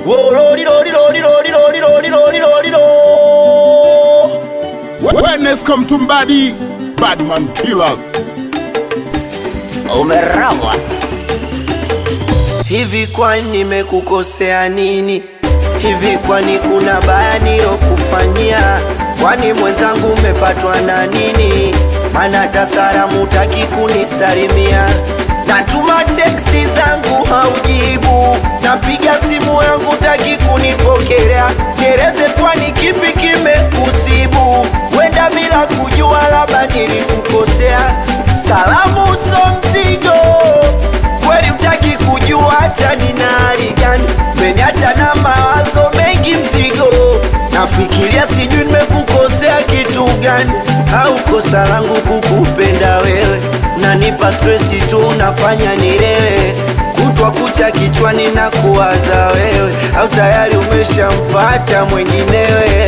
Wellness come to body, bad man killer. Umerawa. Hivi kwani nimekukosea nini? Hivi kwani kuna baya nilokufanyia? Kwani mwenzangu umepatwa na nini? Maana hata salamu hutaki kunisalimia. Natuma teksti zangu haujibu, napiga simu yangu hutaki kunipokelea. Nieleze kwani kipi kimekusibu? Wenda bila kujua labda nilikukosea. Salamu so mzigo, kweli hutaki kujua hata nina hali gani. Umeniacha na mawazo mengi mzigo, nafikiria sijui nimekukosea kitu gani. Au kosa langu kukupenda wewe? Unanipa stressi tu, unafanya nilewe. Kutwa kucha kichwani na kuwaza wewe. Au tayari umeshampata mwenginewe?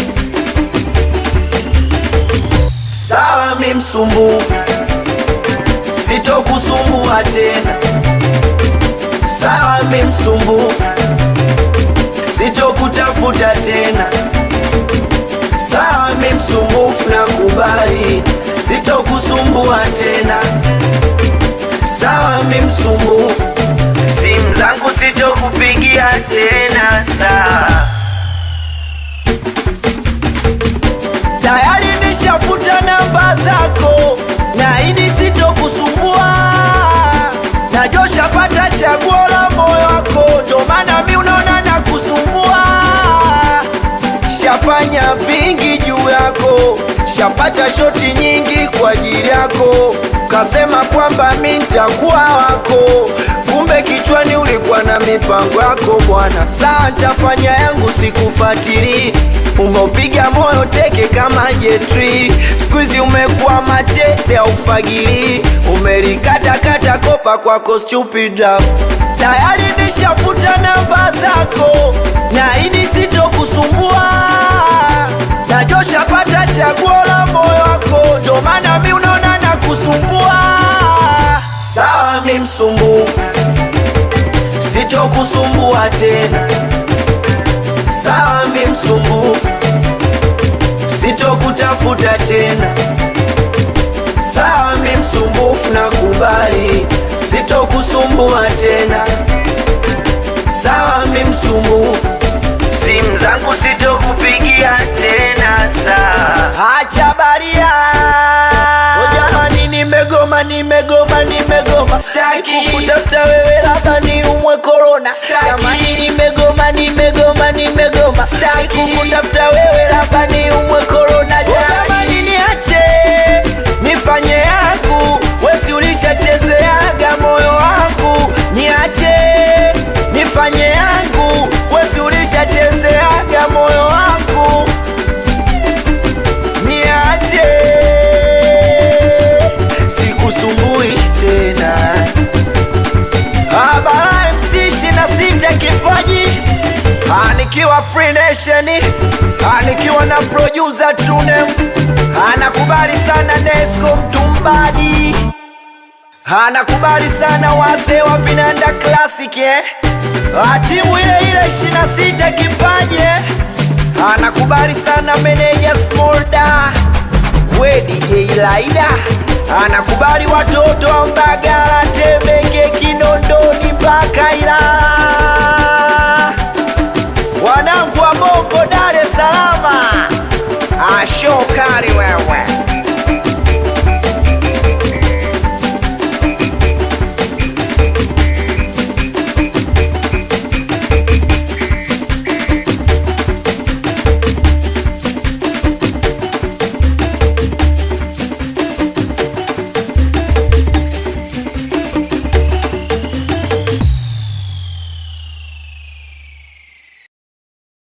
Sawa mi msumbufu, sitokusumbua tena. Sawa mi msumbufu, sitokutafuta tena. Sawa mi msumbufu, nakubali, sitokusumbua tena. Sawa mi msumbufu, simu zangu sitokupigia tena. Sawa, tayari nishafuta namba zako, naahidi sitokusumbua. Najua shapata chaguo la moyo wako, ndo maana mi unaona nakusumbua. Shafanya vingi juu yako, shapata shoti nyingi kwa ajili yako. Kasema kwamba mi nitakuwa wako, kumbe kichwani ulikuwa na mipango yako bwana. Saa nitafanya yangu sikufuatili, umeupiga moyo teke kama jetri. Squeezy umekuwa machete au fagili, umelikata kopa kwako stupid love. Tayari nishafuta namba zako, naahidi sitokusumbua. Najua shapata chaguo la moyo wako, ndo maana mi unaona nakusumbua. Sawa mi msumbufu, sitokusumbua tena. Sawa mi msumbufu, sitokutafuta tena. Sawa mi msumbufu, nakubali, sitokusumbua tena. Sawa mi msumbufu, simu zangu sitokupigia tena. Sawa, acha baria. Jamani nimegoma, staki kukutafuta wewe, labda ni umwe corona. Jamani nimegoma, staki kukutafuta wewe, labda ni umwe corona. Jamani niache nifanye yangu, wesi ulishachezeaga moyo wangu. Niache nifanye yangu, wesi ulishachezeaga moyo wangu. Niache, sikusumbui tena. Habara MC 26 kipaji, nikiwa Free Nation, nikiwa na producer Tunem. Anakubali sana Nesco Mtumbadi, anakubali sana wazee wa Vinanda Classic, timu ile 26 kipaji. Anakubali sana meneja Smolda, we DJ Laida. Anakubali watoto wa Mbaga,